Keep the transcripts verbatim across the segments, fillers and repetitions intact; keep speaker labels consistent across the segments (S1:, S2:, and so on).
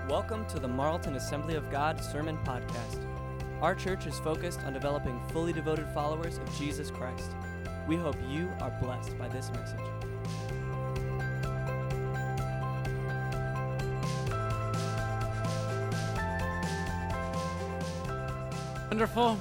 S1: Welcome to the Marlton Assembly of God Sermon Podcast. Our church is focused on developing fully devoted followers of Jesus Christ. We hope you are blessed by this message.
S2: Wonderful.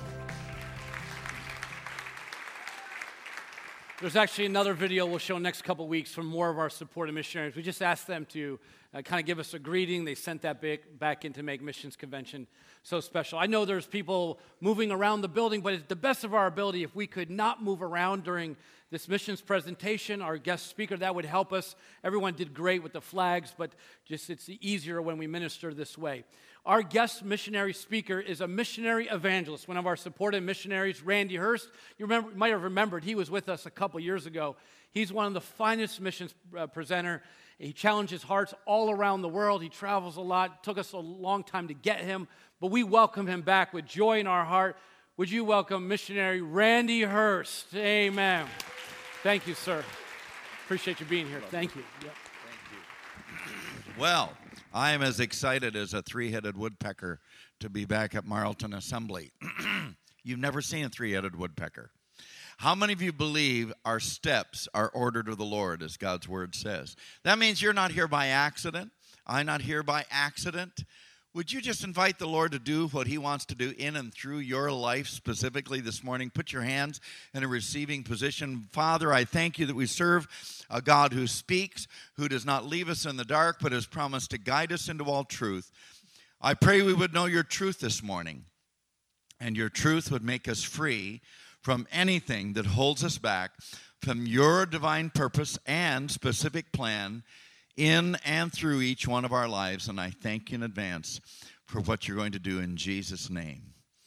S2: There's actually another video we'll show next couple weeks from more of our supported missionaries. We just asked them to uh, kind of give us a greeting. They sent that back, back in to make Missions Convention so special. I know there's people moving around the building, but at the best of our ability, if we could not move around during this missions presentation, our guest speaker, that would help us. Everyone did great with the flags, but just it's easier when we minister this way. Our guest missionary speaker is a missionary evangelist, one of our supported missionaries, Randy Hurst. You remember, you might have remembered he was with us a couple years ago. He's one of the finest missions uh, presenter. He challenges hearts all around the world. He travels a lot. It took us a long time to get him, but we welcome him back with joy in our heart. Would you welcome missionary Randy Hurst? Amen. Thank you, sir. Appreciate you being here. Thank you. Yep.
S3: Thank you. Well, I am as excited as a three-headed woodpecker to be back at Marlton Assembly. You've never seen a three-headed woodpecker. How many of you believe our steps are ordered of the Lord, as God's word says? That means you're not here by accident. I'm not here by accident. Would you just invite the Lord to do what he wants to do in and through your life specifically this morning? Put your hands in a receiving position. Father, I thank you that we serve a God who speaks, who does not leave us in the dark, but has promised to guide us into all truth. I pray we would know your truth this morning, and your truth would make us free from anything that holds us back from your divine purpose and specific plan in and through each one of our lives. And I thank you in advance for what you're going to do in Jesus' name.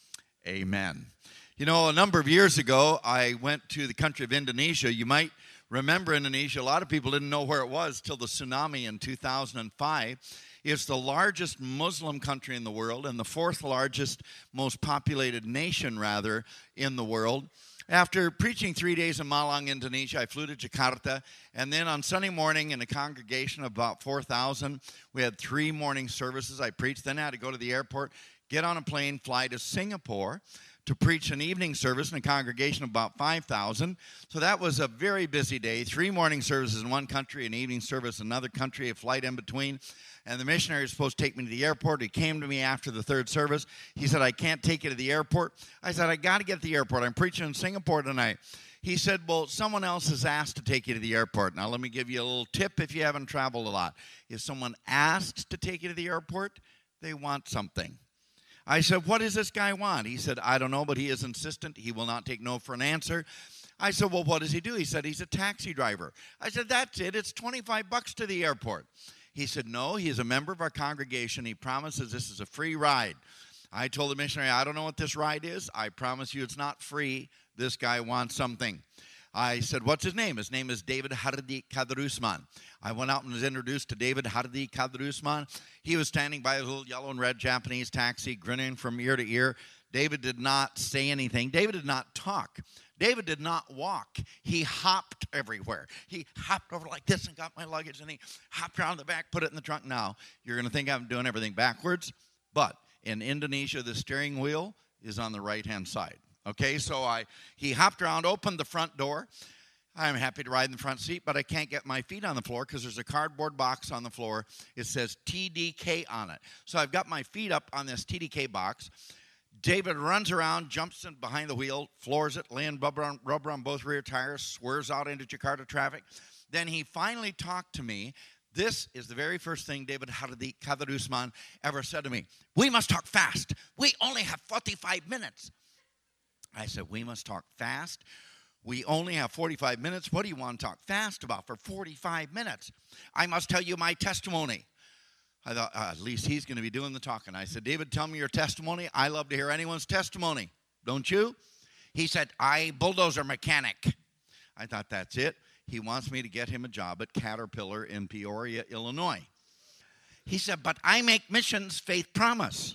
S3: Amen. You know, a number of years ago, I went to the country of Indonesia. You might remember Indonesia. A lot of people didn't know where it was till the tsunami in two thousand five. It's the largest Muslim country in the world and the fourth largest, most populated nation, rather, in the world. After preaching three days in Malang, Indonesia, I flew to Jakarta, and then on Sunday morning in a congregation of about four thousand, we had three morning services. I preached, then I had to go to the airport, get on a plane, fly to Singapore to preach an evening service in a congregation of about five thousand. So that was a very busy day, three morning services in one country, an evening service in another country, a flight in between. And the missionary was supposed to take me to the airport. He came to me after the third service. He said, I can't take you to the airport. I said, I got to get to the airport. I'm preaching in Singapore tonight. He said, well, someone else has asked to take you to the airport. Now, let me give you a little tip if you haven't traveled a lot. If someone asks to take you to the airport, they want something. I said, what does this guy want? He said, I don't know, but he is insistent. He will not take no for an answer. I said, well, what does he do? He said, he's a taxi driver. I said, that's it. It's twenty-five bucks to the airport. He said, no, he is a member of our congregation. He promises this is a free ride. I told the missionary, I don't know what this ride is. I promise you it's not free. This guy wants something. I said, what's his name? His name is David Hardy Kadrusman. I went out and was introduced to David Hardy Kadrusman. He was standing by his little yellow and red Japanese taxi, grinning from ear to ear. David did not say anything. David did not talk. David did not walk. He hopped everywhere. He hopped over like this and got my luggage, and he hopped around the back, put it in the trunk. Now, you're going to think I'm doing everything backwards, but in Indonesia, the steering wheel is on the right-hand side. Okay, so I he hopped around, opened the front door. I'm happy to ride in the front seat, but I can't get my feet on the floor because there's a cardboard box on the floor. It says T D K on it. So I've got my feet up on this T D K box. David runs around, jumps in behind the wheel, floors it, laying rubber on, rubber on both rear tires, swerves out into Jakarta traffic. Then he finally talked to me. This is the very first thing David Hardy Kadrusman ever said to me. We must talk fast. We only have forty-five minutes. I said, we must talk fast. We only have forty-five minutes. What do you want to talk fast about for forty-five minutes? I must tell you my testimony. I thought, uh, at least he's going to be doing the talking. I said, David, tell me your testimony. I love to hear anyone's testimony. Don't you? He said, I bulldozer mechanic. I thought, that's it. He wants me to get him a job at Caterpillar in Peoria, Illinois. He said, but I make missions faith promise.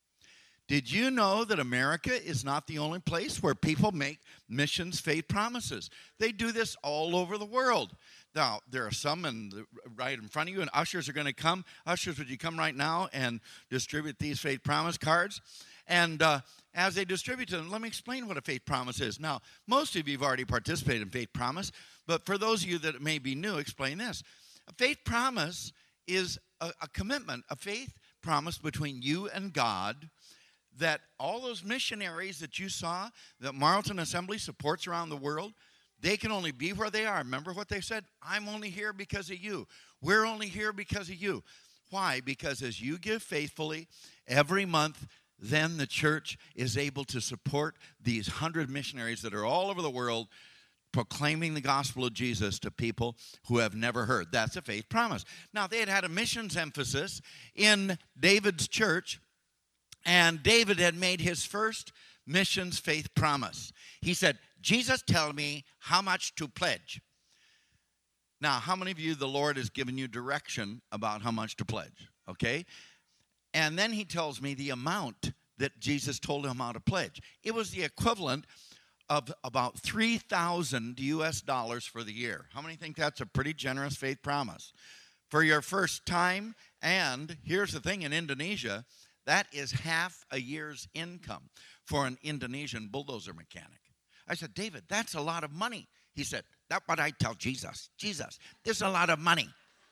S3: Did you know that America is not the only place where people make missions faith promises? They do this all over the world. Now, there are some in the, right in front of you, and ushers are going to come. Ushers, would you come right now and distribute these faith promise cards? And uh, as they distribute them, let me explain what a faith promise is. Now, most of you have already participated in faith promise, but for those of you that may be new, explain this. A faith promise is a, a commitment, a faith promise between you and God, that all those missionaries that you saw that Marlton Assembly supports around the world, they can only be where they are. Remember what they said? I'm only here because of you. We're only here because of you. Why? Because as you give faithfully every month, then the church is able to support these hundred missionaries that are all over the world proclaiming the gospel of Jesus to people who have never heard. That's a faith promise. Now, they had had a missions emphasis in David's church, and David had made his first missions faith promise. He said, Jesus, tell me how much to pledge. Now, how many of you, the Lord has given you direction about how much to pledge? Okay? And then he tells me the amount that Jesus told him how to pledge. It was the equivalent of about three thousand U S dollars for the year. How many think that's a pretty generous faith promise? For your first time, and here's the thing, in Indonesia, that is half a year's income for an Indonesian bulldozer mechanic. I said, David, that's a lot of money. He said, that's what I tell Jesus. Jesus, there's a lot of money.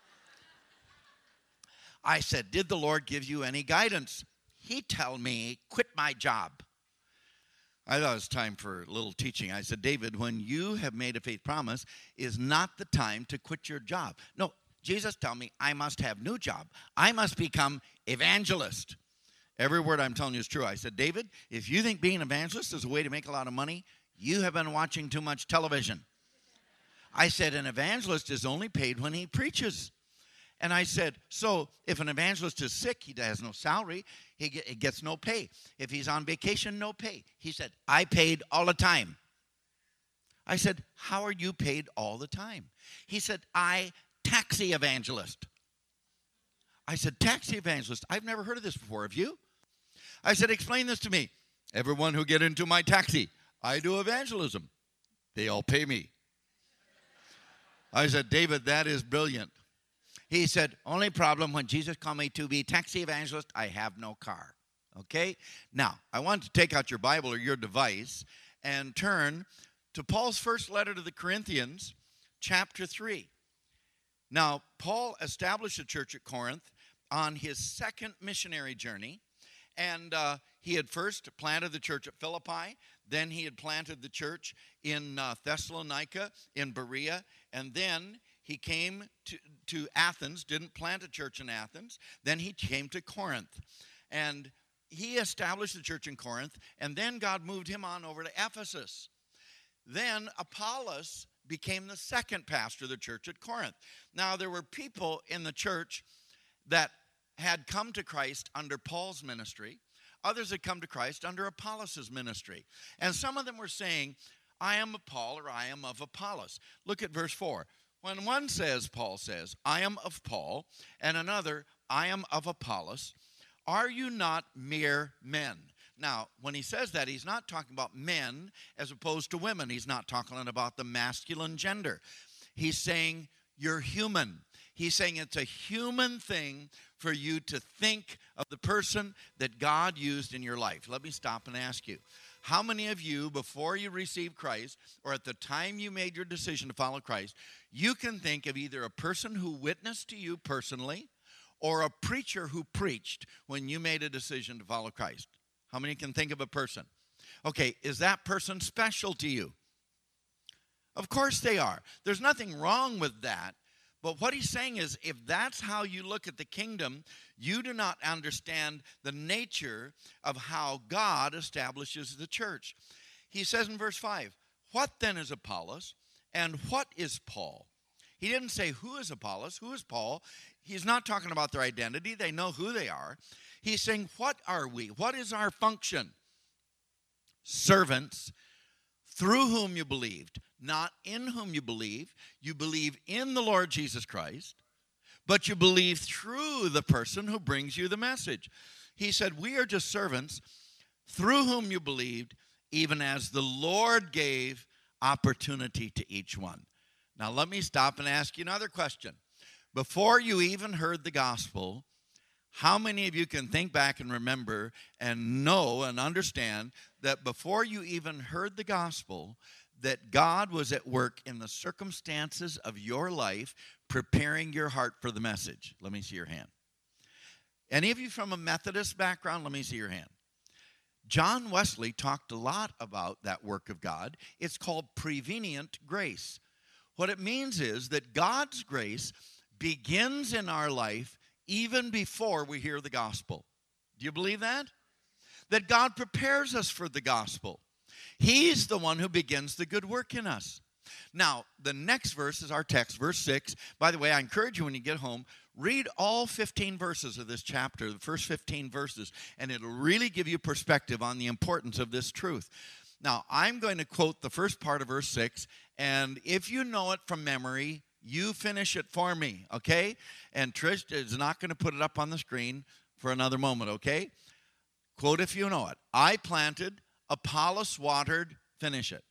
S3: I said, did the Lord give you any guidance? He told me, quit my job. I thought it was time for a little teaching. I said, David, when you have made a faith promise, is not the time to quit your job. No, Jesus told me I must have new job. I must become evangelist. Every word I'm telling you is true. I said, David, if you think being an evangelist is a way to make a lot of money, you have been watching too much television. I said, an evangelist is only paid when he preaches. And I said, so if an evangelist is sick, he has no salary, he gets no pay. If he's on vacation, no pay. He said, I paid all the time. I said, how are you paid all the time? He said, I taxi evangelist. I said, taxi evangelist? I've never heard of this before. Have you? I said, explain this to me. Everyone who get into my taxi, I do evangelism. They all pay me. I said, David, that is brilliant. He said, only problem when Jesus called me to be taxi evangelist, I have no car. Okay? Now, I want to take out your Bible or your device and turn to Paul's first letter to the Corinthians, chapter three. Now, Paul established a church at Corinth on his second missionary journey, and uh, he had first planted the church at Philippi, then he had planted the church in uh, Thessalonica, in Berea, and then he came to, to Athens, didn't plant a church in Athens, then he came to Corinth, and he established the church in Corinth, and then God moved him on over to Ephesus. Then Apollos became the second pastor of the church at Corinth. Now, there were people in the church that had come to Christ under Paul's ministry. Others had come to Christ under Apollos' ministry. And some of them were saying, I am of Paul, or I am of Apollos. Look at verse four. When one says, Paul says, I am of Paul, and another, I am of Apollos, are you not mere men? Now, when he says that, he's not talking about men as opposed to women. He's not talking about the masculine gender. He's saying you're human. He's saying it's a human thing for you to think of the person that God used in your life. Let me stop and ask you. How many of you, before you received Christ, or at the time you made your decision to follow Christ, you can think of either a person who witnessed to you personally or a preacher who preached when you made a decision to follow Christ? How many can think of a person? Okay, is that person special to you? Of course they are. There's nothing wrong with that. But what he's saying is, if that's how you look at the kingdom, you do not understand the nature of how God establishes the church. He says in verse five, what then is Apollos and what is Paul? He didn't say who is Apollos, who is Paul. He's not talking about their identity. They know who they are. He's saying, what are we? What is our function? Servants through whom you believed, not in whom you believe. You believe in the Lord Jesus Christ, but you believe through the person who brings you the message. He said, we are just servants through whom you believed, even as the Lord gave opportunity to each one. Now, let me stop and ask you another question. Before you even heard the gospel, how many of you can think back and remember and know and understand that before you even heard the gospel, that God was at work in the circumstances of your life, preparing your heart for the message? Let me see your hand. Any of you from a Methodist background? Let me see your hand. John Wesley talked a lot about that work of God. It's called prevenient grace. What it means is that God's grace begins in our life even before we hear the gospel. Do you believe that? That God prepares us for the gospel. He's the one who begins the good work in us. Now, the next verse is our text, verse six. By the way, I encourage you when you get home, read all fifteen verses of this chapter, the first fifteen verses, and it'll really give you perspective on the importance of this truth. Now, I'm going to quote the first part of verse six, and if you know it from memory, you finish it for me, okay? And Trish is not going to put it up on the screen for another moment, okay? Quote if you know it. I planted, Apollos watered, finish it.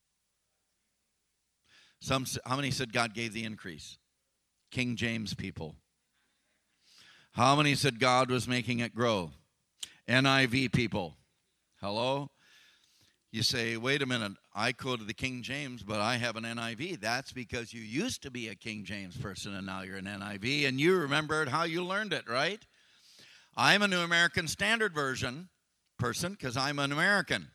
S3: Some, how many said God gave the increase? King James people. How many said God was making it grow? N I V people. Hello? You say, wait a minute, I quoted the King James, but I have an N I V. That's because you used to be a King James person, and now you're an N I V, and you remembered how you learned it, right? I'm a New American Standard Version person because I'm an American.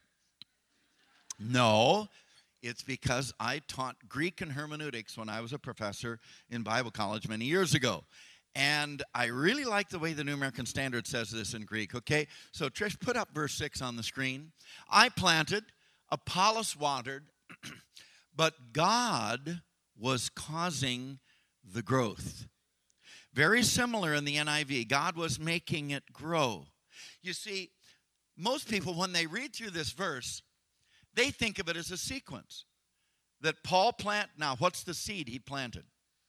S3: No, it's because I taught Greek and hermeneutics when I was a professor in Bible college many years ago. And I really like the way the New American Standard says this in Greek, okay? So, Trish, put up verse six on the screen. I planted, Apollos watered, but God was causing the growth. Very similar in the N I V. God was making it grow. You see, most people, when they read through this verse, they think of it as a sequence. That Paul planted, now what's the seed he planted?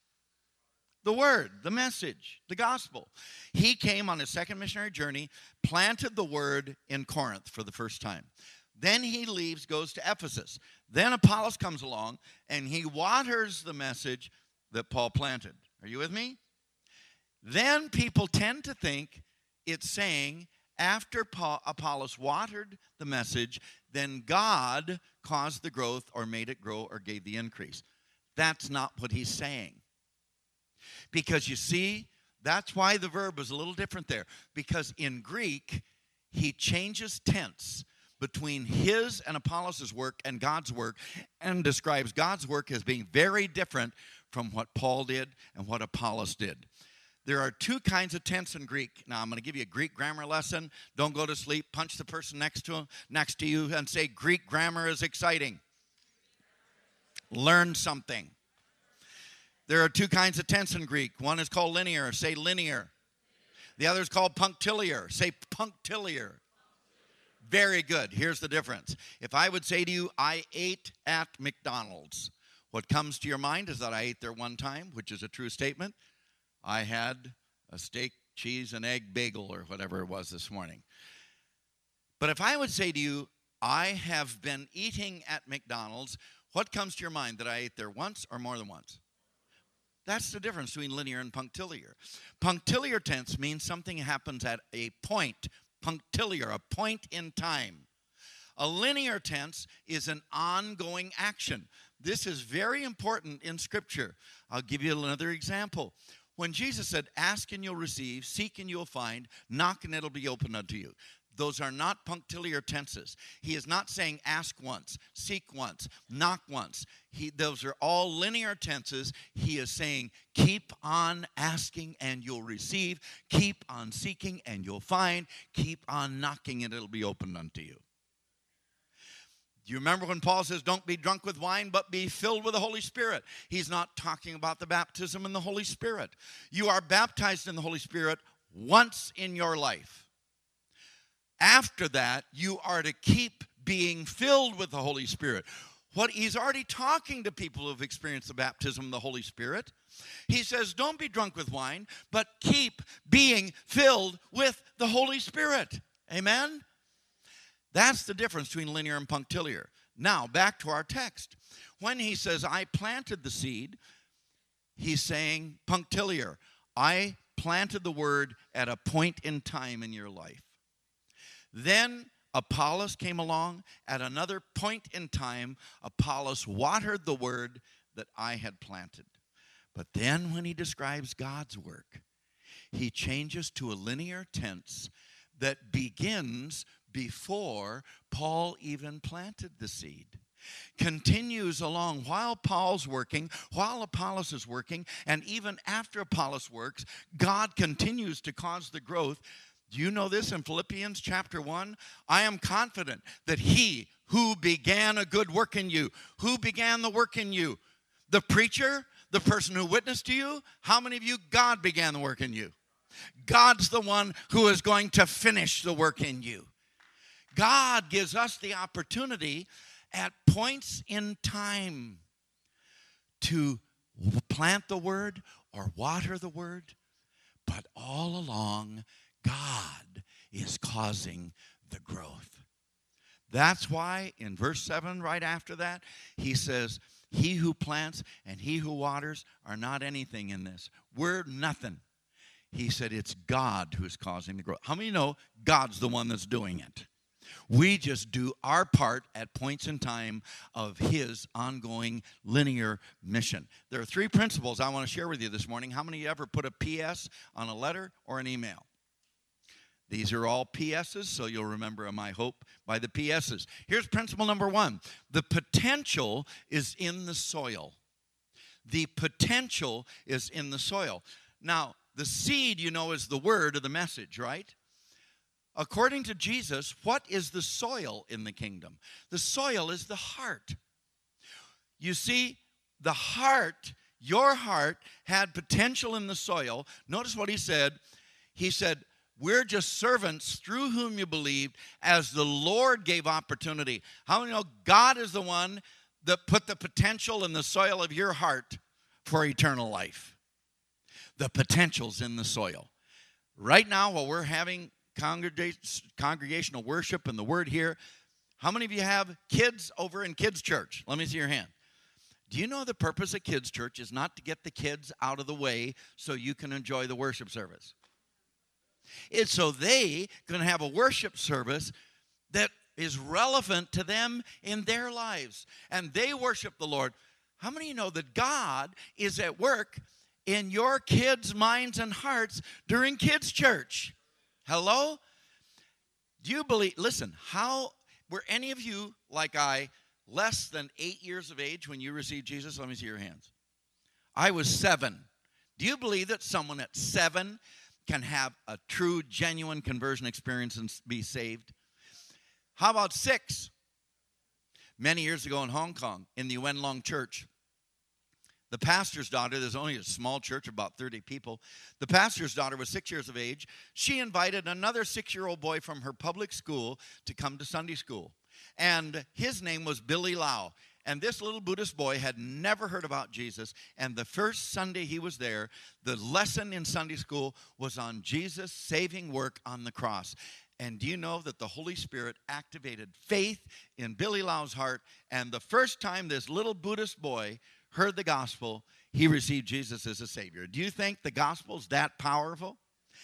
S3: The word, the message, the gospel. He came on his second missionary journey, planted the word in Corinth for the first time. Then he leaves, goes to Ephesus. Then Apollos comes along, and he waters the message that Paul planted. Are you with me? Then people tend to think it's saying after Paul, Apollos watered the message, then God caused the growth or made it grow or gave the increase. That's not what he's saying. Because you see, that's why the verb is a little different there. Because in Greek, he changes tense between his and Apollos' work and God's work and describes God's work as being very different from what Paul did and what Apollos did. There are two kinds of tense in Greek. Now, I'm going to give you a Greek grammar lesson. Don't go to sleep. Punch the person next to him, next to you and say, Greek grammar is exciting. Learn something. There are two kinds of tense in Greek. One is called linear. Say linear. The other is called punctiliar. Say punctiliar. Very good. Here's the difference. If I would say to you, I ate at McDonald's, what comes to your mind is that I ate there one time, which is a true statement. I had a steak, cheese, and egg bagel or whatever it was this morning. But if I would say to you, I have been eating at McDonald's, what comes to your mind? That I ate there once or more than once? That's the difference between linear and punctiliar. Punctiliar tense means something happens at a point. Punctiliar, a point in time. A linear tense is an ongoing action. This is very important in Scripture. I'll give you another example. When Jesus said, ask and you'll receive, seek and you'll find, knock and it'll be open unto you. Those are not punctiliar tenses. He is not saying ask once, seek once, knock once. He, those are all linear tenses. He is saying keep on asking and you'll receive. Keep on seeking and you'll find. Keep on knocking and it'll be opened unto you. Do you remember when Paul says don't be drunk with wine but be filled with the Holy Spirit? He's not talking about the baptism in the Holy Spirit. You are baptized in the Holy Spirit once in your life. After that, you are to keep being filled with the Holy Spirit. What he's already talking to people who have experienced the baptism of the Holy Spirit. He says, don't be drunk with wine, but keep being filled with the Holy Spirit. Amen? That's the difference between linear and punctiliar. Now, back to our text. When he says, I planted the seed, he's saying punctiliar. I planted the word at a point in time in your life. Then Apollos came along. At another point in time, Apollos watered the word that I had planted. But then when he describes God's work, he changes to a linear tense that begins before Paul even planted the seed. Continues along while Paul's working, while Apollos is working, and even after Apollos works, God continues to cause the growth. Do you know this in Philippians chapter one? I am confident that he who began a good work in you, who began the work in you? The preacher, the person who witnessed to you? How many of you, God began the work in you? God's the one who is going to finish the work in you. God gives us the opportunity at points in time to plant the word or water the word, but all along, God is causing the growth. That's why in verse seven, right after that, he says, he who plants and he who waters are not anything in this. We're nothing. He said it's God who is causing the growth. How many know God's the one that's doing it? We just do our part at points in time of his ongoing linear mission. There are three principles I want to share with you this morning. How many of you ever put a P S on a letter or an email? These are all P S's, so you'll remember them, I hope, by the P S's. Here's principle number one. The potential is in the soil. The potential is in the soil. Now, the seed, you know, is the word of the message, right? According to Jesus, what is the soil in the kingdom? The soil is the heart. You see, the heart, your heart, had potential in the soil. Notice what he said. He said, we're just servants through whom you believed as the Lord gave opportunity. How many know God is the one that put the potential in the soil of your heart for eternal life? The potential's in the soil. Right now, while we're having congregational worship and the word here, how many of you have kids over in kids' church? Let me see your hand. Do you know the purpose of kids' church is not to get the kids out of the way so you can enjoy the worship service? It's so they can have a worship service that is relevant to them in their lives. And they worship the Lord. How many of you know that God is at work in your kids' minds and hearts during kids' church? Hello? Do you believe, listen, how, were any of you, like I, less than eight years of age when you received Jesus? Let me see your hands. I was seven. Do you believe that someone at seven can have a true, genuine conversion experience and be saved? How about six? Many years ago in Hong Kong, in the Yuen Long Church, the pastor's daughter, there's only a small church, about thirty people. The pastor's daughter was six years of age. She invited another six-year-old boy from her public school to come to Sunday school. And his name was Billy Lau. And this little Buddhist boy had never heard about Jesus. And the first Sunday he was there, the lesson in Sunday school was on Jesus' saving work on the cross. And do you know that the Holy Spirit activated faith in Billy Lau's heart? And the first time this little Buddhist boy heard the gospel, he received Jesus as a Savior. Do you think the gospel's that powerful?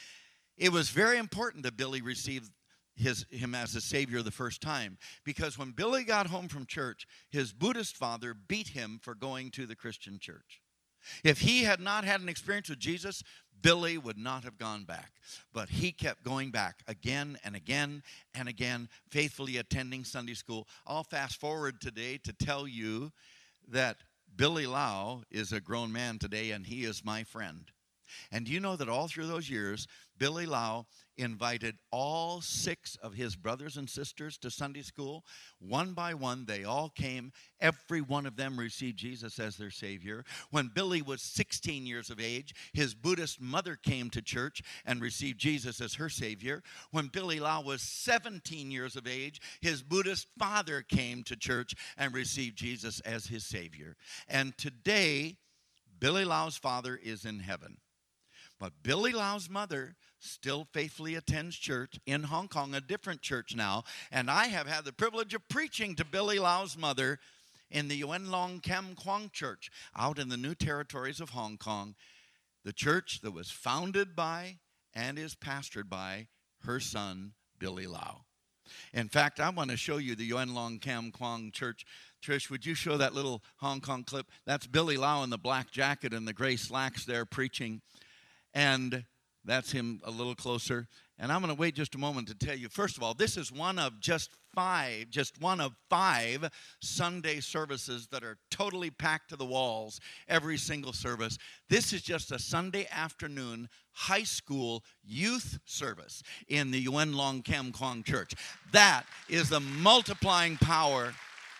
S3: It was very important that Billy received his, him as a Savior the first time, because when Billy got home from church, his Buddhist father beat him for going to the Christian church. If he had not had an experience with Jesus, Billy would not have gone back. But he kept going back again and again and again, faithfully attending Sunday school. I'll fast forward today to tell you that Billy Lau is a grown man today, and he is my friend. And do you know that all through those years, Billy Lau invited all six of his brothers and sisters to Sunday school. One by one, they all came. Every one of them received Jesus as their Savior. When Billy was sixteen years of age, his Buddhist mother came to church and received Jesus as her Savior. When Billy Lau was seventeen years of age, his Buddhist father came to church and received Jesus as his Savior. And today, Billy Lau's father is in heaven. But Billy Lau's mother still faithfully attends church in Hong Kong, a different church now. And I have had the privilege of preaching to Billy Lau's mother in the Yuen Long Kem Kwang Church out in the New Territories of Hong Kong, the church that was founded by and is pastored by her son, Billy Lau. In fact, I want to show you the Yuen Long Kem Kwang Church. Trish, would you show that little Hong Kong clip? That's Billy Lau in the black jacket and the gray slacks there preaching. And that's him a little closer. And I'm going to wait just a moment to tell you, first of all, this is one of just five, just one of five Sunday services that are totally packed to the walls, every single service. This is just a Sunday afternoon high school youth service in the Yuen Long Kem Kwang Church. That is the multiplying power.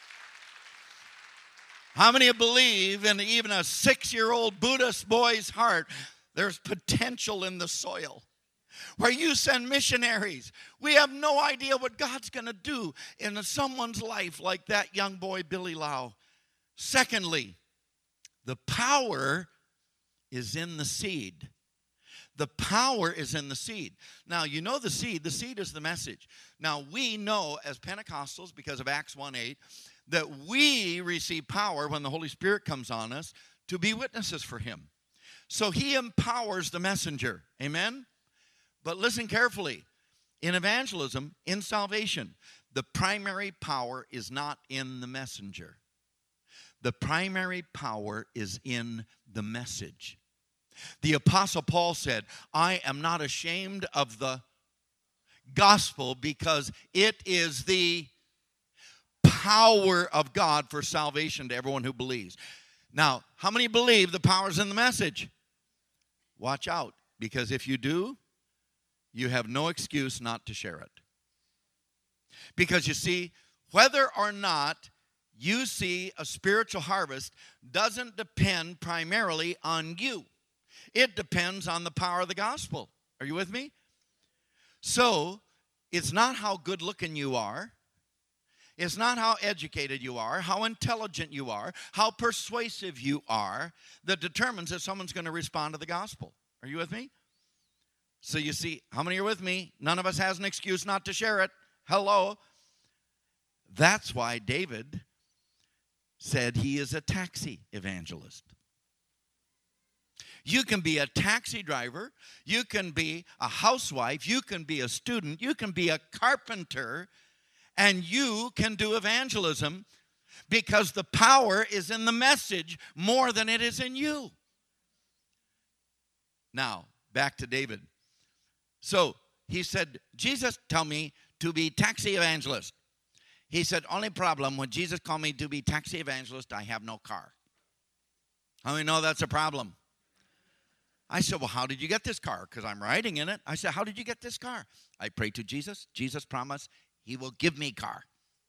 S3: How many believe in even a six-year-old Buddhist boy's heart, there's potential in the soil? Where you send missionaries, we have no idea what God's going to do in someone's life like that young boy, Billy Lau. Secondly, the power is in the seed. The power is in the seed. Now, you know the seed. The seed is the message. Now, we know as Pentecostals, because of Acts one eight, that we receive power when the Holy Spirit comes on us to be witnesses for him. So he empowers the messenger. Amen? But listen carefully. In evangelism, in salvation, the primary power is not in the messenger. The primary power is in the message. The Apostle Paul said, I am not ashamed of the gospel because it is the power of God for salvation to everyone who believes. Now, how many believe the power's in the message? Watch out, because if you do, you have no excuse not to share it. Because you see, whether or not you see a spiritual harvest doesn't depend primarily on you. It depends on the power of the gospel. Are you with me? So, it's not how good looking you are. It's not how educated you are, how intelligent you are, how persuasive you are that determines if someone's going to respond to the gospel. Are you with me? So you see, how many are with me? None of us has an excuse not to share it. Hello. That's why David said he is a taxi evangelist. You can be a taxi driver. You can be a housewife. You can be a student. You can be a carpenter. And you can do evangelism because the power is in the message more than it is in you. Now, back to David. So he said, Jesus told me to be taxi evangelist. He said, only problem, when Jesus called me to be taxi evangelist, I have no car. How many know that's a problem? I said, well, how did you get this car? Because I'm riding in it. I said, how did you get this car? I prayed to Jesus. Jesus promised he will give me a car.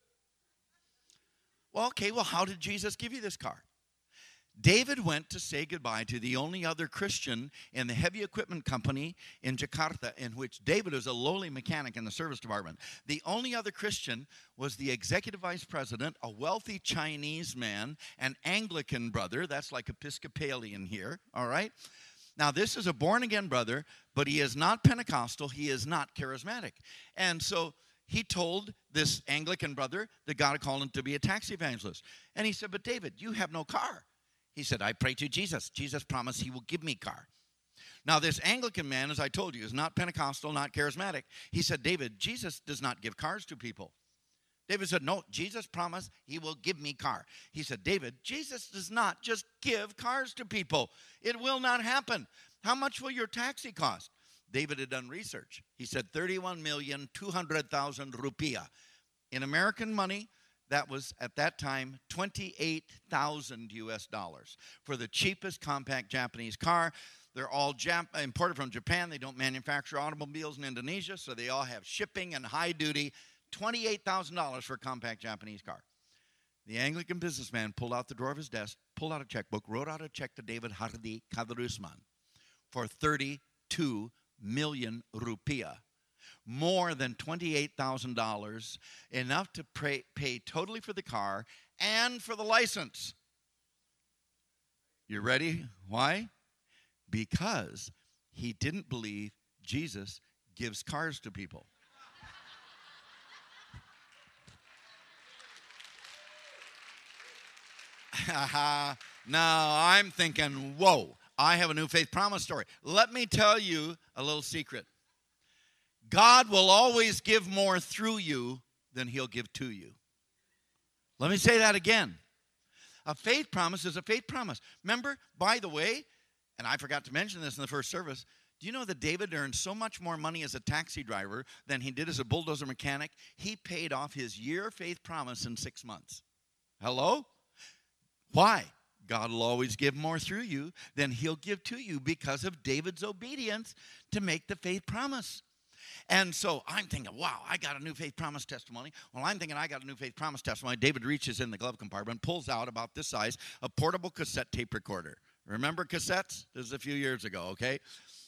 S3: Well, okay, well, how did Jesus give you this car? David went to say goodbye to the only other Christian in the heavy equipment company in Jakarta, in which David was a lowly mechanic in the service department. The only other Christian was the executive vice president, a wealthy Chinese man, an Anglican brother. That's like Episcopalian here, all right? Now, this is a born-again brother, but he is not Pentecostal. He is not charismatic. And so he told this Anglican brother that God had called him to be a taxi evangelist. And he said, but David, you have no car. He said, I pray to Jesus. Jesus promised he will give me a car. Now, this Anglican man, as I told you, is not Pentecostal, not charismatic. He said, David, Jesus does not give cars to people. David said, no, Jesus promised he will give me a car. He said, David, Jesus does not just give cars to people. It will not happen. How much will your taxi cost? David had done research. He said thirty-one million two hundred thousand rupiah. In American money, that was, at that time, twenty-eight thousand U S dollars for the cheapest compact Japanese car. They're all Jap- imported from Japan. They don't manufacture automobiles in Indonesia, so they all have shipping and high duty. twenty-eight thousand dollars for a compact Japanese car. The Anglican businessman pulled out the drawer of his desk, pulled out a checkbook, wrote out a check to David Hardy Kadarusman for thirty-two million rupiah. More than twenty-eight thousand dollars, enough to pay, pay totally for the car and for the license. You ready? Why? Because he didn't believe Jesus gives cars to people. Now I'm thinking, whoa, I have a new faith promise story. Let me tell you a little secret. God will always give more through you than he'll give to you. Let me say that again. A faith promise is a faith promise. Remember, by the way, and I forgot to mention this in the first service, do you know that David earned so much more money as a taxi driver than he did as a bulldozer mechanic? He paid off his year faith promise in six months. Hello? Why? God will always give more through you than he'll give to you because of David's obedience to make the faith promise. And so I'm thinking, wow, I got a new faith promise testimony. Well, I'm thinking I got a new faith promise testimony. David reaches in the glove compartment, pulls out about this size a portable cassette tape recorder. Remember cassettes? This is a few years ago, okay?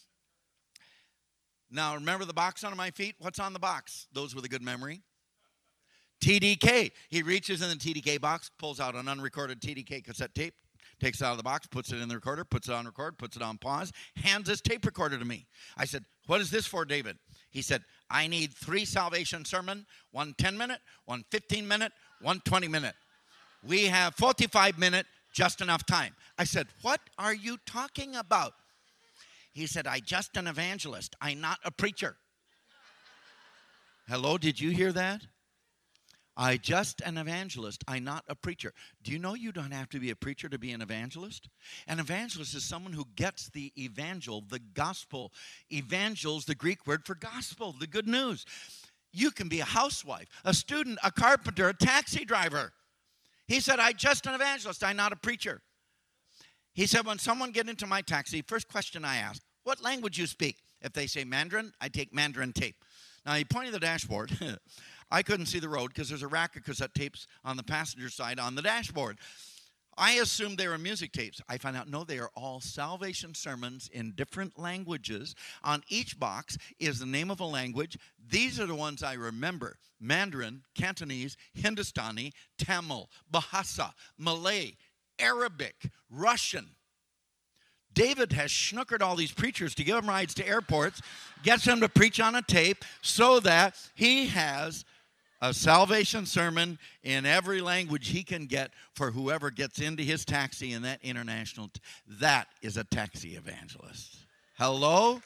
S3: Now, remember the box under my feet? What's on the box? Those with a good memory. T D K. He reaches in the T D K box, pulls out an unrecorded T D K cassette tape, takes it out of the box, puts it in the recorder, puts it on record, puts it on pause, hands this tape recorder to me. I said, what is this for, David? He said, I need three salvation sermon, one ten-minute, one fifteen-minute, one twenty-minute. We have forty-five minute, just enough time. I said, what are you talking about? He said, I just an evangelist. I'm not a preacher. Hello, did you hear that? I just an evangelist. I'm not a preacher. Do you know you don't have to be a preacher to be an evangelist? An evangelist is someone who gets the evangel, the gospel. Evangel's the Greek word for gospel, the good news. You can be a housewife, a student, a carpenter, a taxi driver. He said, I just an evangelist. I'm not a preacher. He said, when someone get into my taxi, first question I ask, what language you speak? If they say Mandarin, I take Mandarin tape. Now, he pointed the dashboard. I couldn't see the road because there's a rack of cassette tapes on the passenger side on the dashboard. I assumed they were music tapes. I found out, no, they are all salvation sermons in different languages. On each box is the name of a language. These are the ones I remember. Mandarin, Cantonese, Hindustani, Tamil, Bahasa, Malay, Arabic, Russian. David has schnookered all these preachers to give them rides to airports, gets them to preach on a tape so that he has a salvation sermon in every language he can get for whoever gets into his taxi in that international. T- that is a taxi evangelist. Hello?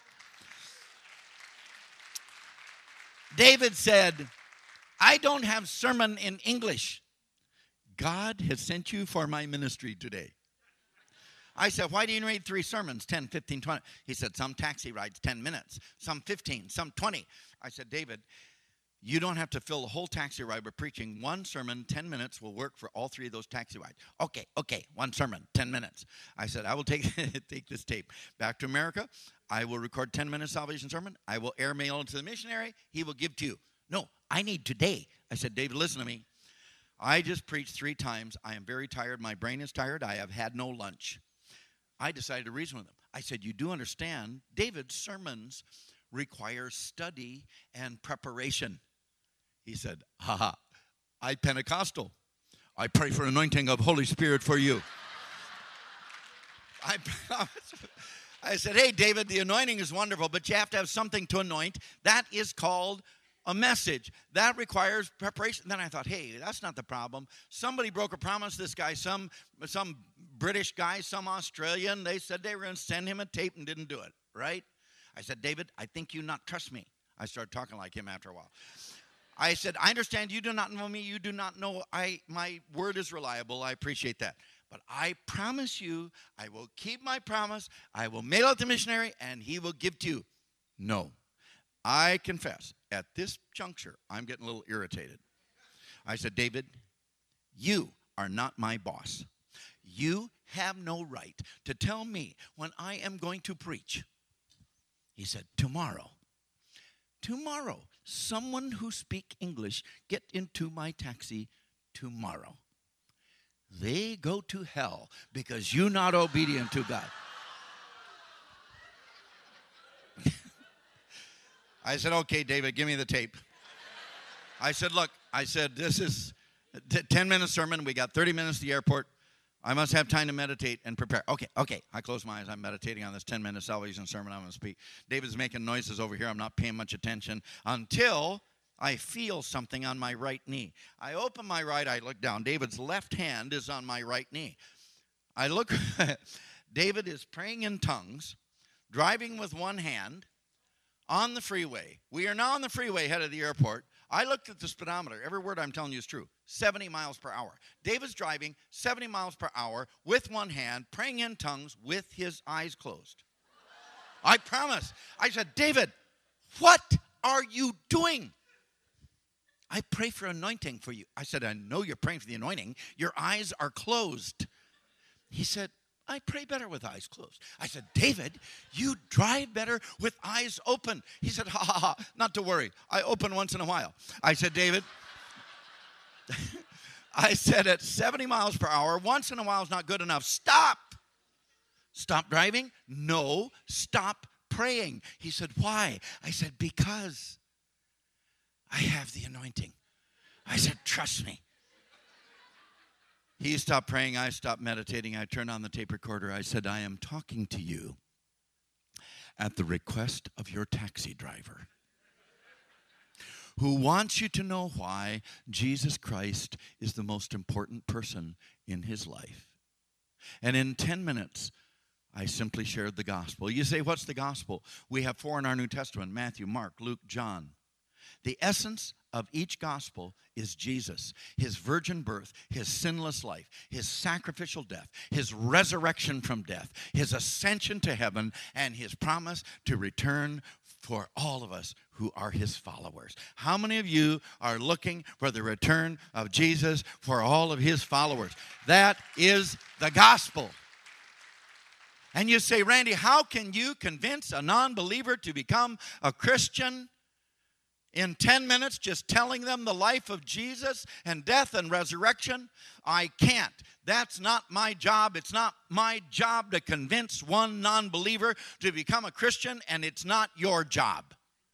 S3: David said, I don't have sermon in English. God has sent you for my ministry today. I said, why do you read three sermons, ten, fifteen, twenty? He said, some taxi rides, ten minutes, some fifteen, some twenty. I said, David, you don't have to fill the whole taxi ride by preaching. One sermon, ten minutes will work for all three of those taxi rides. Okay, okay, one sermon, ten minutes. I said, I will take, take this tape back to America. I will record ten minutes salvation sermon. I will airmail it to the missionary. He will give to you. No, I need today. I said, David, listen to me. I just preached three times. I am very tired. My brain is tired. I have had no lunch. I decided to reason with him. I said, you do understand, David's sermons require study and preparation. He said, haha, I Pentecostal. I pray for anointing of Holy Spirit for you. I, I said, hey, David, the anointing is wonderful, but you have to have something to anoint. That is called a message. That requires preparation. Then I thought, hey, that's not the problem. Somebody broke a promise. This guy, some some British guy, some Australian, they said they were going to send him a tape and didn't do it, right? I said, David, I think you not trust me. I started talking like him after a while. I said, I understand you do not know me. You do not know I. My word is reliable. I appreciate that. But I promise you, I will keep my promise. I will mail it to the missionary, and he will give to you. No. I confess, at this juncture, I'm getting a little irritated. I said, David, you are not my boss. You have no right to tell me when I am going to preach. He said, tomorrow. Tomorrow, someone who speak English get into my taxi tomorrow. They go to hell because you're not obedient to God. I said, okay, David, give me the tape. I said, look, I said, this is a ten-minute sermon. We got thirty minutes to the airport. I must have time to meditate and prepare. Okay, okay. I close my eyes. I'm meditating on this ten-minute salvation sermon I'm going to speak. David's making noises over here. I'm not paying much attention until I feel something on my right knee. I open my right eye, look down. David's left hand is on my right knee. I look. David is praying in tongues, driving with one hand on the freeway. We are now on the freeway headed to the airport. I looked at the speedometer. Every word I'm telling you is true. seventy miles per hour. David's driving seventy miles per hour with one hand, praying in tongues with his eyes closed. I promise. I said, David, what are you doing? I pray for anointing for you. I said, I know you're praying for the anointing. Your eyes are closed. He said, I pray better with eyes closed. I said, David, you drive better with eyes open. He said, ha, ha, ha, not to worry. I open once in a while. I said, David, I said at seventy miles per hour, once in a while is not good enough. Stop. Stop driving? No, stop praying. He said, why? I said, because I have the anointing. I said, trust me. He stopped praying. I stopped meditating. I turned on the tape recorder. I said, I am talking to you at the request of your taxi driver who wants you to know why Jesus Christ is the most important person in his life. And in ten minutes, I simply shared the gospel. You say, what's the gospel? We have four in our New Testament: Matthew, Mark, Luke, John. The essence of each gospel is Jesus, his virgin birth, his sinless life, his sacrificial death, his resurrection from death, his ascension to heaven, and his promise to return for all of us who are his followers. How many of you are looking for the return of Jesus for all of his followers? That is the gospel. And you say, Randy, how can you convince a non-believer to become a Christian? In ten minutes, just telling them the life of Jesus and death and resurrection? I can't. That's not my job. It's not my job to convince one non-believer to become a Christian, and it's not your job.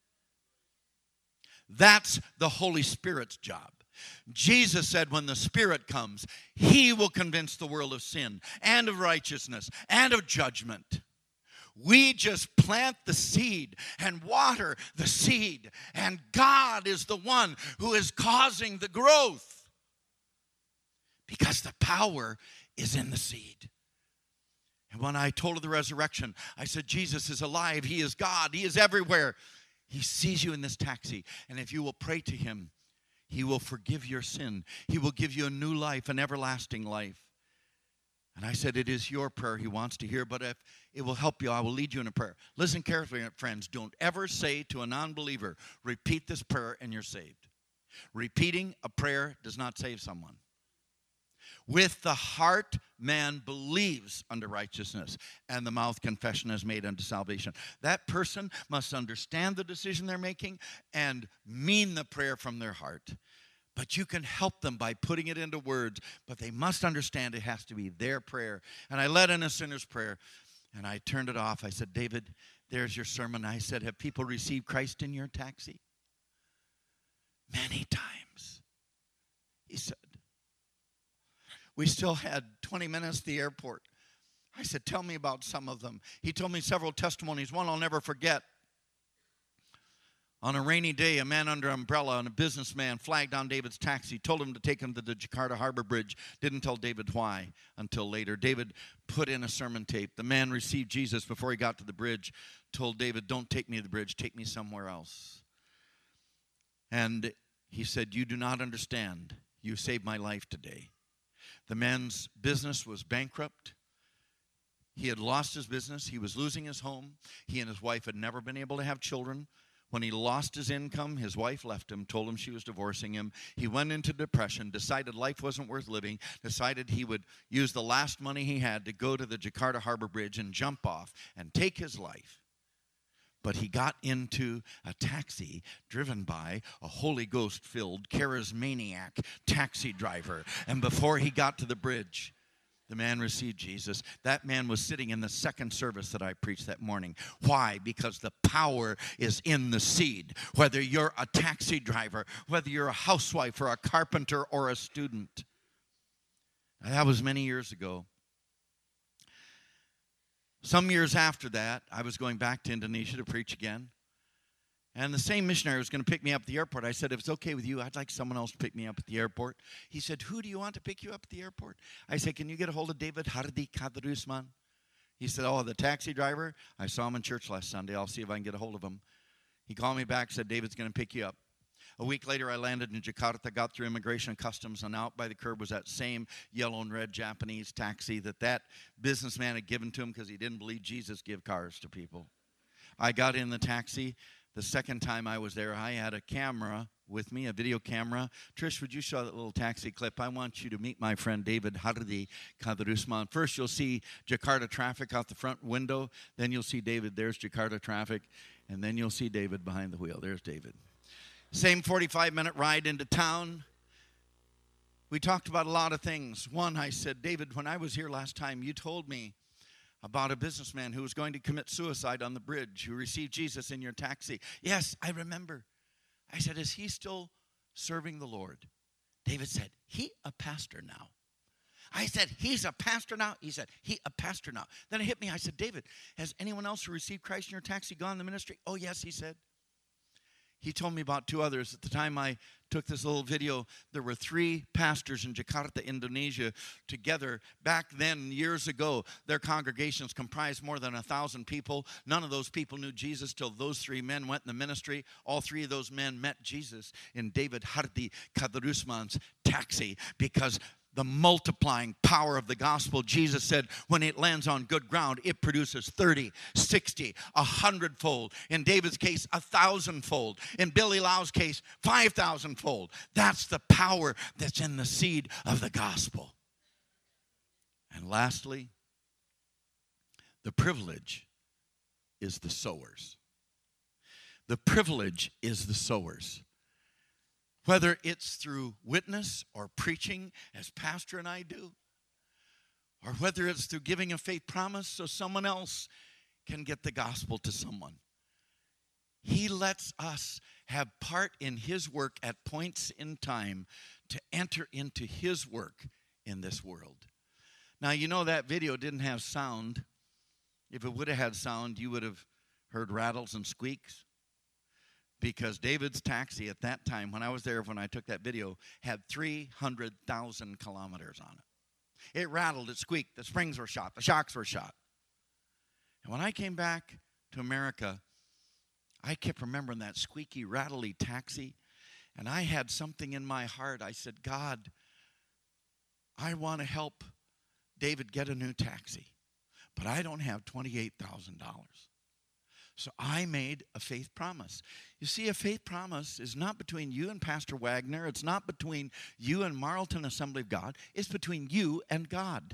S3: That's the Holy Spirit's job. Jesus said when the Spirit comes, he will convince the world of sin and of righteousness and of judgment. We just plant the seed and water the seed, and God is the one who is causing the growth because the power is in the seed. And when I told of the resurrection, I said, Jesus is alive. He is God. He is everywhere. He sees you in this taxi, and if you will pray to him, he will forgive your sin. He will give you a new life, an everlasting life. And I said, it is your prayer he wants to hear, but if it will help you, I will lead you in a prayer. Listen carefully, friends. Don't ever say to a non-believer, repeat this prayer and you're saved. Repeating a prayer does not save someone. With the heart, man believes unto righteousness, and the mouth confession is made unto salvation. That person must understand the decision they're making and mean the prayer from their heart. But you can help them by putting it into words, but they must understand it has to be their prayer. And I led in a sinner's prayer, and I turned it off. I said, David, there's your sermon. I said, have people received Christ in your taxi? Many times. He said, we still had twenty minutes at the airport. I said, tell me about some of them. He told me several testimonies. One I'll never forget. On a rainy day, a man under an umbrella and a businessman flagged down David's taxi, told him to take him to the Jakarta Harbor Bridge. Didn't tell David why until later. David put in a sermon tape. The man received Jesus before he got to the bridge, told David, don't take me to the bridge, take me somewhere else. And he said, you do not understand. You saved my life today. The man's business was bankrupt. He had lost his business. He was losing his home. He and his wife had never been able to have children. When he lost his income, his wife left him, told him she was divorcing him. He went into depression, decided life wasn't worth living, decided he would use the last money he had to go to the Jakarta Harbor Bridge and jump off and take his life. But he got into a taxi driven by a Holy Ghost-filled, charismaniac taxi driver. And before he got to the bridge, the man received Jesus. That man was sitting in the second service that I preached that morning. Why? Because the power is in the seed. Whether you're a taxi driver, whether you're a housewife or a carpenter or a student, That was many years ago. Some years after that, I was going back to Indonesia to preach again. And the same missionary was going to pick me up at the airport. I said, if it's okay with you, I'd like someone else to pick me up at the airport. He said, who do you want to pick you up at the airport? I said, can you get a hold of David Hardy Kadarusman? He said, oh, the taxi driver? I saw him in church last Sunday. I'll see if I can get a hold of him. He called me back, said, David's going to pick you up. A week later, I landed in Jakarta, got through immigration and customs, and out by the curb was that same yellow and red Japanese taxi that that businessman had given to him because he didn't believe Jesus give cars to people. I got in the taxi. The second time I was there, I had a camera with me, a video camera. Trish, would you show that little taxi clip? I want you to meet my friend David Hardy Kadarusman. First, you'll see Jakarta traffic out the front window. Then you'll see David. There's Jakarta traffic. And then you'll see David behind the wheel. There's David. Same forty-five minute ride into town. We talked about a lot of things. One, I said, David, when I was here last time, you told me about a businessman who was going to commit suicide on the bridge, who received Jesus in your taxi. Yes, I remember. I said, is he still serving the Lord? David said, he a pastor now. I said, he's a pastor now? He said, he a pastor now. Then it hit me. I said, David, has anyone else who received Christ in your taxi gone to the ministry? Oh, yes, he said. He told me about two others. At the time I took this little video, there were three pastors in Jakarta, Indonesia, together. Back then, years ago, their congregations comprised more than a thousand people. None of those people knew Jesus till those three men went in the ministry. All three of those men met Jesus in David Hardy Kadarusman's taxi because the multiplying power of the gospel, Jesus said, when it lands on good ground, it produces thirty, sixty, a hundredfold. In David's case, a thousandfold. In Billy Lau's case, five thousandfold. That's the power that's in the seed of the gospel. And lastly, the privilege is the sowers. The privilege is the sowers. Whether it's through witness or preaching, as Pastor and I do, or whether it's through giving a faith promise so someone else can get the gospel to someone. He lets us have part in his work at points in time to enter into his work in this world. Now, you know that video didn't have sound. If it would have had sound, you would have heard rattles and squeaks. Because David's taxi at that time, when I was there, when I took that video, had three hundred thousand kilometers on it. It rattled, it squeaked, the springs were shot, the shocks were shot. And when I came back to America, I kept remembering that squeaky, rattly taxi. And I had something in my heart. I said, God, I want to help David get a new taxi, but I don't have twenty-eight thousand dollars. So I made a faith promise. You see, a faith promise is not between you and Pastor Wagner. It's not between you and Marlton Assembly of God. It's between you and God.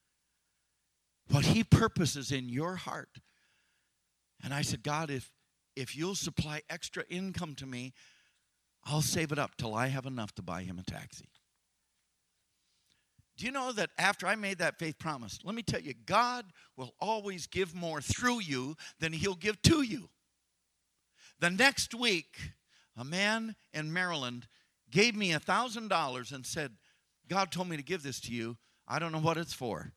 S3: What he purposes in your heart. And I said, God, if, if you'll supply extra income to me, I'll save it up till I have enough to buy him a taxi. Do you know that after I made that faith promise, let me tell you, God will always give more through you than he'll give to you. The next week, a man in Maryland gave me one thousand dollars and said, God told me to give this to you. I don't know what it's for.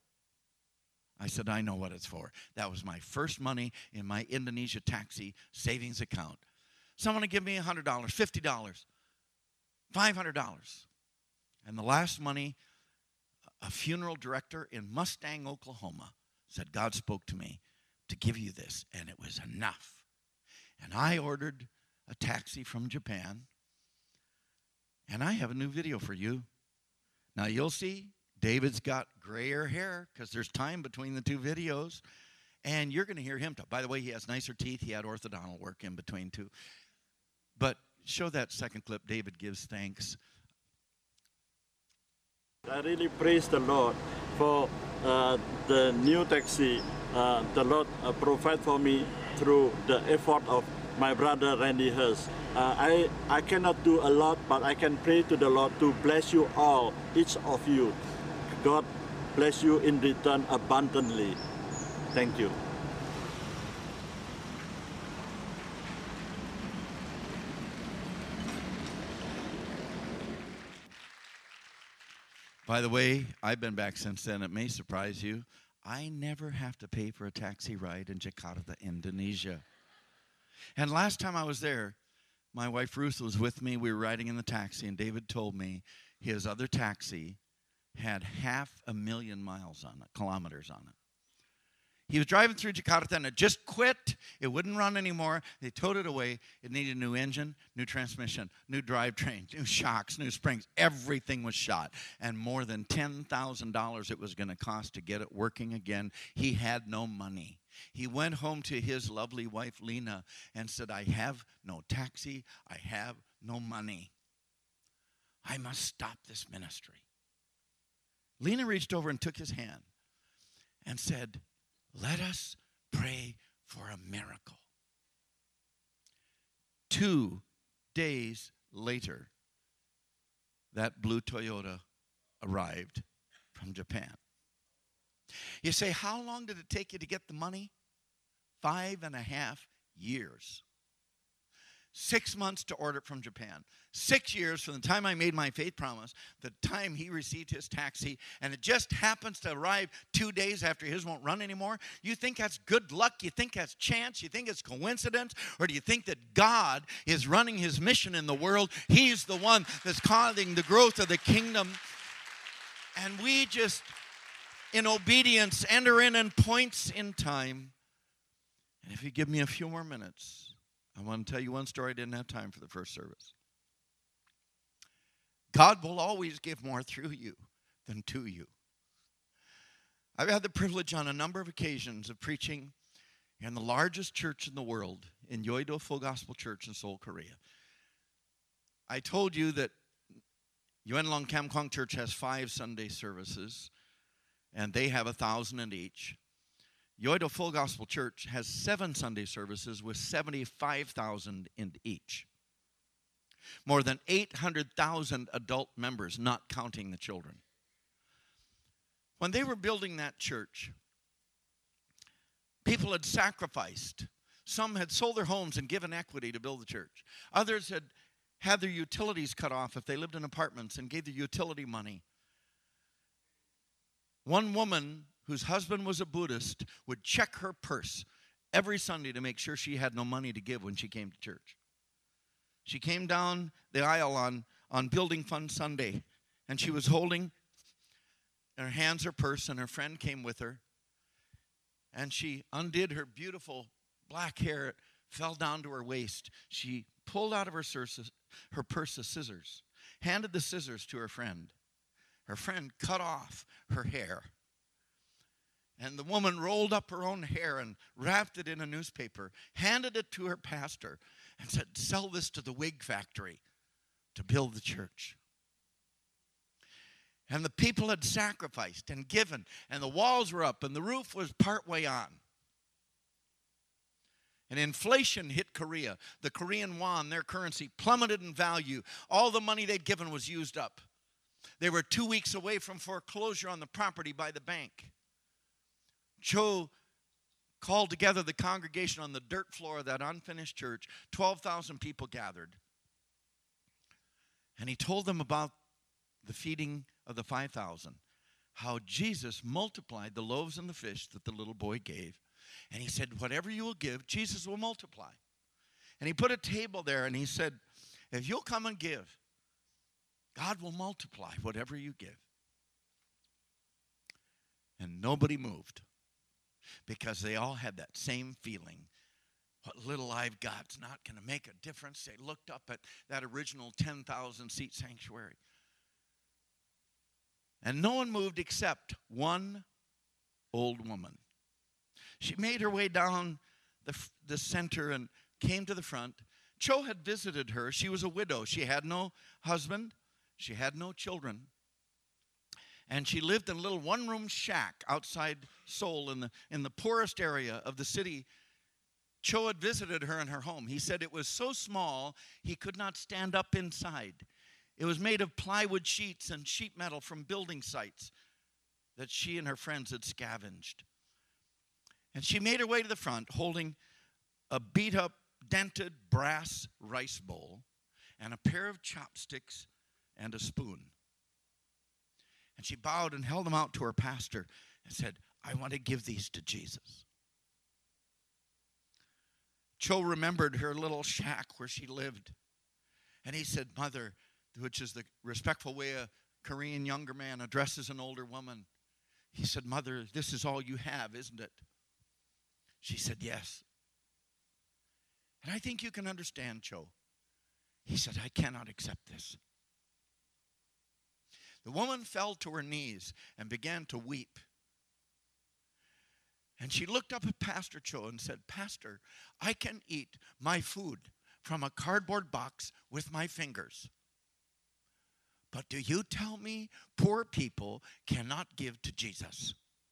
S3: I said, I know what it's for. That was my first money in my Indonesia taxi savings account. Someone would give me one hundred dollars, fifty dollars, five hundred dollars. And the last money, a funeral director in Mustang, Oklahoma, said, God spoke to me to give you this, and it was enough. And I ordered a taxi from Japan, and I have a new video for you. Now, you'll see David's got grayer hair because there's time between the two videos, and you're going to hear him talk. By the way, he has nicer teeth. He had orthodontal work in between, too. But show that second clip. David gives thanks.
S4: I really praise the Lord for uh, the new taxi uh, the Lord uh, provide for me through the effort of my brother Randy Hurst. Uh, I, I cannot do a lot, but I can pray to the Lord to bless you all, each of you. God bless you in return abundantly. Thank you.
S3: By the way, I've been back since then. It may surprise you. I never have to pay for a taxi ride in Jakarta, Indonesia. And last time I was there, my wife Ruth was with me. We were riding in the taxi, and David told me his other taxi had half a million miles on it, kilometers on it. He was driving through Jakarta, and it just quit. It wouldn't run anymore. They towed it away. It needed a new engine, new transmission, new drivetrain, new shocks, new springs. Everything was shot. And more than ten thousand dollars it was going to cost to get it working again. He had no money. He went home to his lovely wife, Lena, and said, I have no taxi. I have no money. I must stop this ministry. Lena reached over and took his hand and said, let us pray for a miracle. Two days later, that blue Toyota arrived from Japan. You say, how long did it take you to get the money? Five and a half years. Six months to order it from Japan. Six years from the time I made my faith promise, the time he received his taxi, and it just happens to arrive two days after his won't run anymore. You think that's good luck? You think that's chance? You think it's coincidence? Or do you think that God is running his mission in the world? He's the one that's causing the growth of the kingdom. And we just, in obedience, enter in in points in time. And if you give me a few more minutes, I want to tell you one story. I didn't have time for the first service. God will always give more through you than to you. I've had the privilege on a number of occasions of preaching in the largest church in the world, in Yoido Full Gospel Church in Seoul, Korea. I told you that Yuenlong Kam Kwang Church has five Sunday services, and they have a thousand in each. Yoido Full Gospel Church has seven Sunday services with seventy-five thousand in each. More than eight hundred thousand adult members, not counting the children. When they were building that church, people had sacrificed. Some had sold their homes and given equity to build the church. Others had had their utilities cut off if they lived in apartments and gave the utility money. One woman whose husband was a Buddhist would check her purse every Sunday to make sure she had no money to give when she came to church. She came down the aisle on, on Building Fund Sunday, and she was holding in her hands her purse, and her friend came with her, and she undid her beautiful black hair. It fell down to her waist. She pulled out of her, her purse a scissors, handed the scissors to her friend. Her friend cut off her hair. And the woman rolled up her own hair and wrapped it in a newspaper, handed it to her pastor, and said, sell this to the wig factory to build the church. And the people had sacrificed and given, and the walls were up, and the roof was partway on. And inflation hit Korea. The Korean won, their currency, plummeted in value. All the money they'd given was used up. They were two weeks away from foreclosure on the property by the bank. Cho called together the congregation on the dirt floor of that unfinished church. twelve thousand people gathered. And he told them about the feeding of the five thousand, how Jesus multiplied the loaves and the fish that the little boy gave. And he said, whatever you will give, Jesus will multiply. And he put a table there, and he said, if you'll come and give, God will multiply whatever you give. And nobody moved, because they all had that same feeling. What little I've got's not going to make a difference. They looked up at that original ten thousand seat sanctuary. And no one moved except one old woman. She made her way down the, the center and came to the front. Cho had visited her. She was a widow. She had no husband. She had no children. And she lived in a little one-room shack outside Seoul in the, in the poorest area of the city. Cho had visited her in her home. He said it was so small he could not stand up inside. It was made of plywood sheets and sheet metal from building sites that she and her friends had scavenged. And she made her way to the front holding a beat-up, dented brass rice bowl and a pair of chopsticks and a spoon. And she bowed and held them out to her pastor and said, I want to give these to Jesus. Cho remembered her little shack where she lived. And he said, Mother, which is the respectful way a Korean younger man addresses an older woman. He said, Mother, this is all you have, isn't it? She said, yes. And I think you can understand Cho. He said, I cannot accept this. The woman fell to her knees and began to weep. And she looked up at Pastor Cho and said, Pastor, I can eat my food from a cardboard box with my fingers. But do you tell me poor people cannot give to Jesus?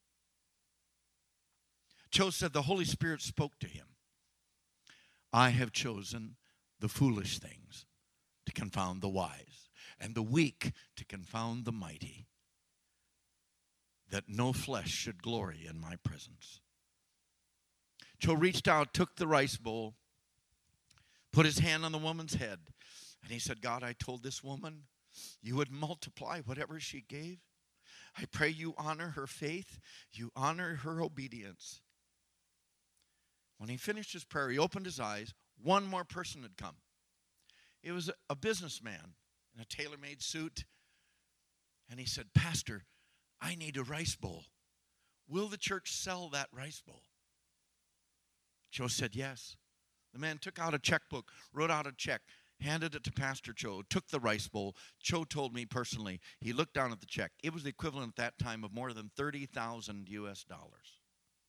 S3: Cho said the Holy Spirit spoke to him. I have chosen the foolish things to confound the wise, and the weak to confound the mighty, that no flesh should glory in my presence. Cho reached out, took the rice bowl, put his hand on the woman's head, and he said, God, I told this woman you would multiply whatever she gave. I pray you honor her faith, you honor her obedience. When he finished his prayer, he opened his eyes. One more person had come. It was a businessman in a tailor-made suit. And he said, Pastor, I need a rice bowl. Will the church sell that rice bowl? Cho said, yes. The man took out a checkbook, wrote out a check, handed it to Pastor Cho, took the rice bowl. Cho told me personally, he looked down at the check. It was the equivalent at that time of more than thirty thousand U S dollars.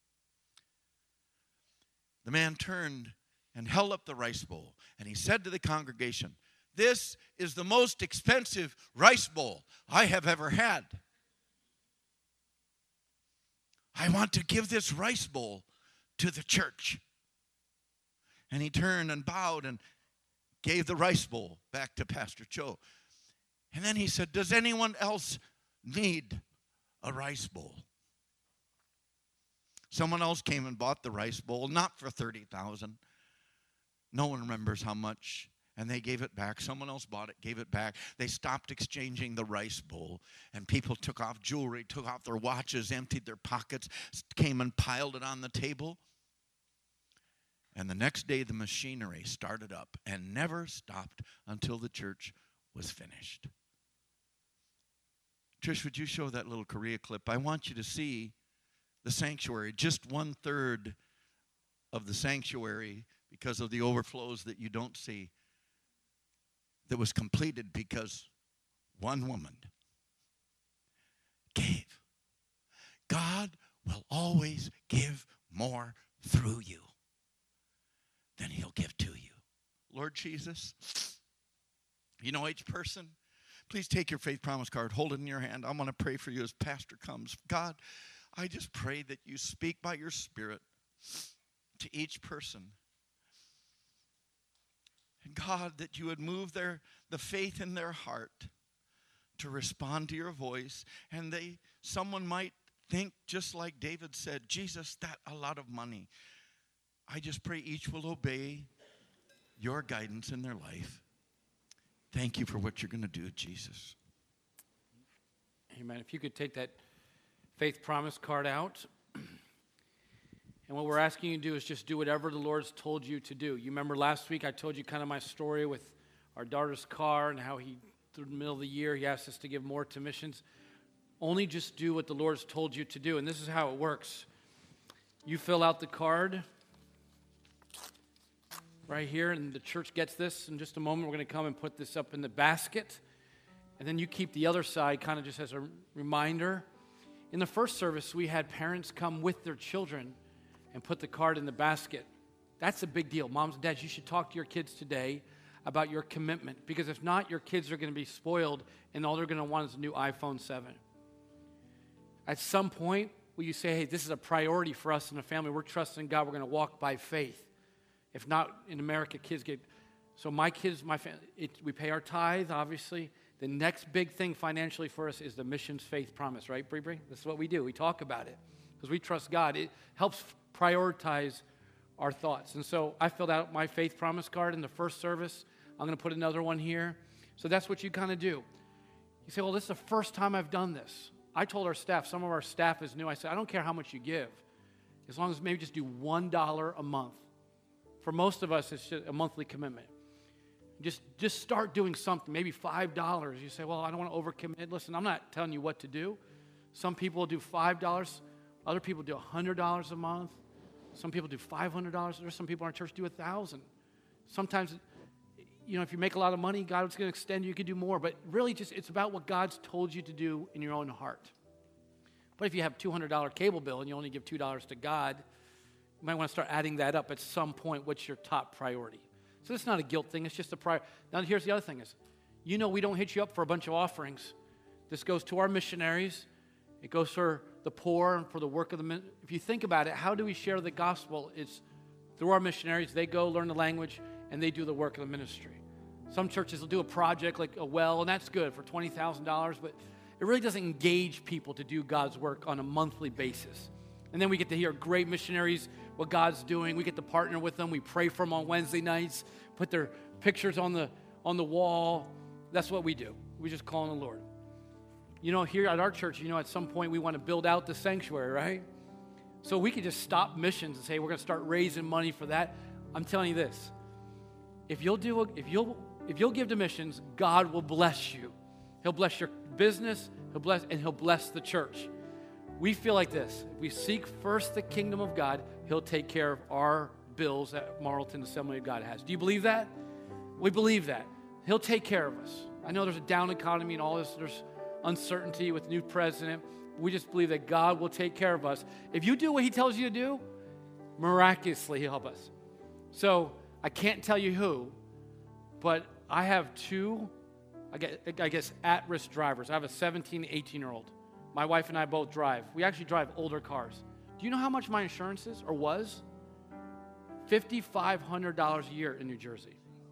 S3: The man turned and held up the rice bowl, and he said to the congregation, this is the most expensive rice bowl I have ever had. I want to give this rice bowl to the church. And he turned and bowed and gave the rice bowl back to Pastor Cho. And then he said, does anyone else need a rice bowl? Someone else came and bought the rice bowl, not for thirty thousand dollars. No one remembers how much. And they gave it back. Someone else bought it, gave it back. They stopped exchanging the rice bowl. And people took off jewelry, took off their watches, emptied their pockets, came and piled it on the table. And the next day, the machinery started up and never stopped until the church was finished. Trish, would you show that little Korea clip? I want you to see the sanctuary, just one third of the sanctuary because of the overflows that you don't see, that was completed because one woman gave. God will always give more through you than he'll give to you. Lord Jesus, you know each person, please take your faith promise card, hold it in your hand. I'm going to pray for you as Pastor comes. God, I just pray that you speak by your Spirit to each person. And God, that you would move their the faith in their heart to respond to your voice. And they someone might think, just like David said, Jesus, that's a lot of money. I just pray each will obey your guidance in their life. Thank you for what you're going to do, Jesus.
S2: Amen. If you could take that faith promise card out. And what we're asking you to do is just do whatever the Lord's told you to do. You remember last week I told you kind of my story with our daughter's car and how he, through the middle of the year, he asked us to give more to missions. Only just do what the Lord's told you to do. And this is how it works. You fill out the card right here, and the church gets this. In just a moment, we're going to come and put this up in the basket. And then you keep the other side kind of just as a reminder. In the first service, we had parents come with their children and put the card in the basket. That's a big deal. Moms and dads, you should talk to your kids today about your commitment. Because if not, your kids are going to be spoiled, and all they're going to want is a new iPhone seven. At some point, will you say, hey, this is a priority for us in the family. We're trusting God. We're going to walk by faith. If not, in America, kids get... So my kids, my family, it, we pay our tithe, obviously. The next big thing financially for us is the missions faith promise, right, Bree Bree? This is what we do. We talk about it because we trust God. It helps prioritize our thoughts. And so I filled out my faith promise card in the first service. I'm going to put another one here. So that's what you kind of do. You say, well, this is the first time I've done this. I told our staff, some of our staff is new. I said, I don't care how much you give, as long as maybe just do one dollar a month. For most of us, it's just a monthly commitment. Just, just start doing something, maybe five dollars. You say, well, I don't want to overcommit. Listen, I'm not telling you what to do. Some people do five dollars. Other people do one hundred dollars a month. Some people do five hundred dollars. There's some people in our church do one thousand dollars. Sometimes, you know, if you make a lot of money, God's going to extend you. You could do more. But really, just it's about what God's told you to do in your own heart. But if you have a two hundred dollars cable bill and you only give two dollars to God, you might want to start adding that up at some point. What's your top priority? So it's not a guilt thing. It's just a priority. Now, here's the other thing is, you know we don't hit you up for a bunch of offerings. This goes to our missionaries. It goes for the poor and for the work of the ministry. If you think about it, how do we share the gospel? It's through our missionaries. They go learn the language, and they do the work of the ministry. Some churches will do a project like a well, and that's good for twenty thousand dollars, but it really doesn't engage people to do God's work on a monthly basis. And then we get to hear great missionaries, what God's doing. We get to partner with them. We pray for them on Wednesday nights, put their pictures on the on the wall. That's what we do. We just call on the Lord. You know, here at our church, you know, at some point we want to build out the sanctuary, right? So we could just stop missions and say we're going to start raising money for that. I'm telling you this. If you'll do, a, if you'll, if you'll give to missions, God will bless you. He'll bless your business. He'll bless, and He'll bless the church. We feel like this. If we seek first the kingdom of God, He'll take care of our bills that Marlton Assembly of God has. Do you believe that? We believe that. He'll take care of us. I know there's a down economy and all this. There's uncertainty with new president. We just believe that God will take care of us. If you do what He tells you to do, miraculously He'll help us. So I can't tell you who, but I have two, I guess, I guess at-risk drivers. I have a seventeen, eighteen-year-old. My wife and I both drive. We actually drive older cars. Do you know how much my insurance is, or was? five thousand five hundred dollars a year in New Jersey.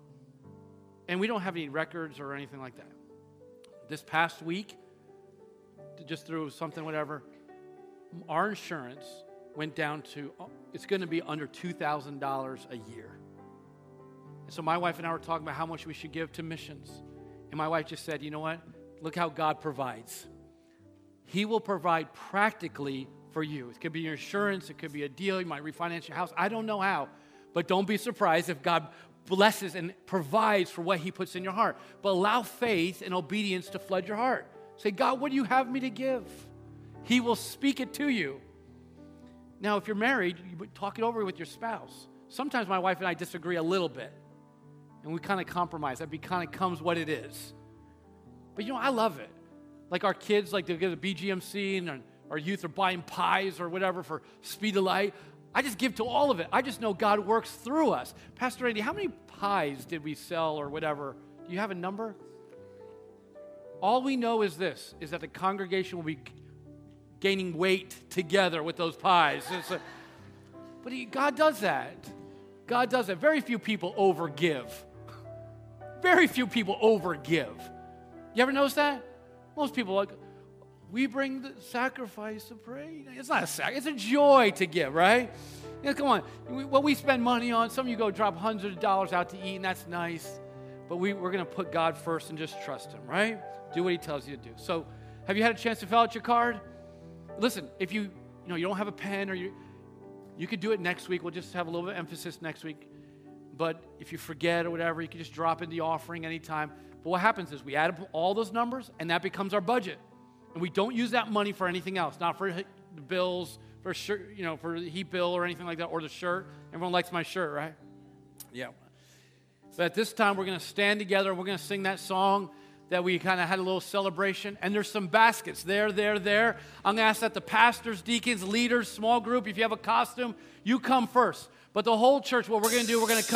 S2: And we don't have any records or anything like that. This past week, just through something, whatever, our insurance went down to, it's going to be under two thousand dollars a year. And so my wife and I were talking about how much we should give to missions. And my wife just said, you know what? Look how God provides. He will provide practically for you. It could be your insurance. It could be a deal. You might refinance your house. I don't know how. But don't be surprised if God blesses and provides for what He puts in your heart. But allow faith and obedience to flood your heart. Say, God, what do you have me to give? He will speak it to you. Now, if you're married, you talk it over with your spouse. Sometimes my wife and I disagree a little bit. And we kind of compromise. That kind of comes what it is. But, you know, I love it. Like our kids, like they'll get a B G M C and our youth are buying pies or whatever for Speed of Light. I just give to all of it. I just know God works through us. Pastor Andy, how many pies did we sell or whatever? Do you have a number? All we know is this, is that the congregation will be gaining weight together with those pies. A, but he, God does that. God does that. Very few people overgive. Very few people overgive. You ever notice that? Most people are like, we bring the sacrifice of praise. It's not a sacrifice. It's a joy to give, right? You know, come on. We, what we spend money on, some of you go drop hundreds of dollars out to eat, and that's nice. But we, we're going to put God first and just trust Him, right? Do what He tells you to do. So have you had a chance to fill out your card? Listen, if you, you know, you don't have a pen or you, you could do it next week. We'll just have a little bit of emphasis next week. But if you forget or whatever, you can just drop in the offering anytime. But what happens is we add up all those numbers, and that becomes our budget. And we don't use that money for anything else, not for the bills, for shirt, you know, for the heat bill or anything like that, or the shirt. Everyone likes my shirt, right? Yeah. But at this time, we're going to stand together. We're going to sing that song that we kind of had a little celebration. And there's some baskets there, there, there. I'm going to ask that the pastors, deacons, leaders, small group, if you have a costume, you come first. But the whole church, what we're going to do, we're going to come.